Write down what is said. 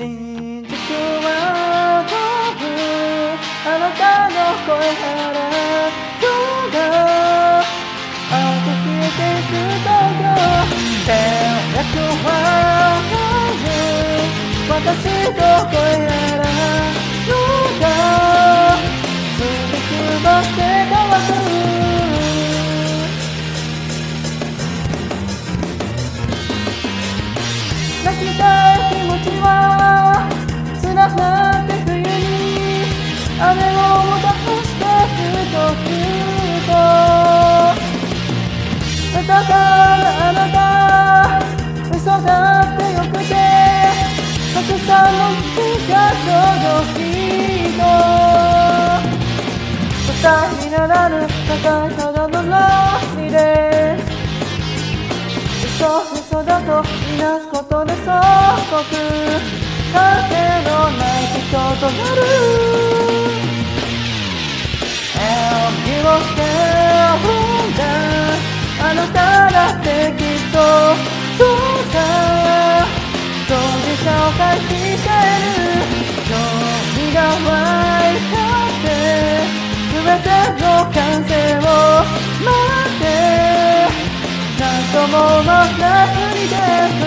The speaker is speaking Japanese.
新宿は飛ぶあなたの声から今日があと消えていく東京戦略は私と声やらのがすぐすばって乾く泣きたい気持ちは繋がって冬に雨をもたらしてふとふとだからあなた嘘だってよくてたくさんの気が届きと答えにならぬ高いただの論理で嘘だとみなすことで即刻関係のない人となる演技をしてるんだあなただってきっとそうさ当事者を回避してる興味が湧いたって全ての完成を待ってなんとも思わないふりで